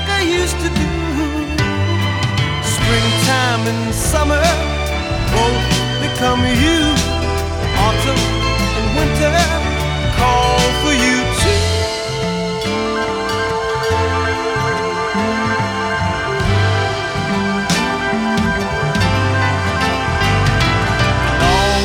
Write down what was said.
like I used to do. Springtime and summer both become you.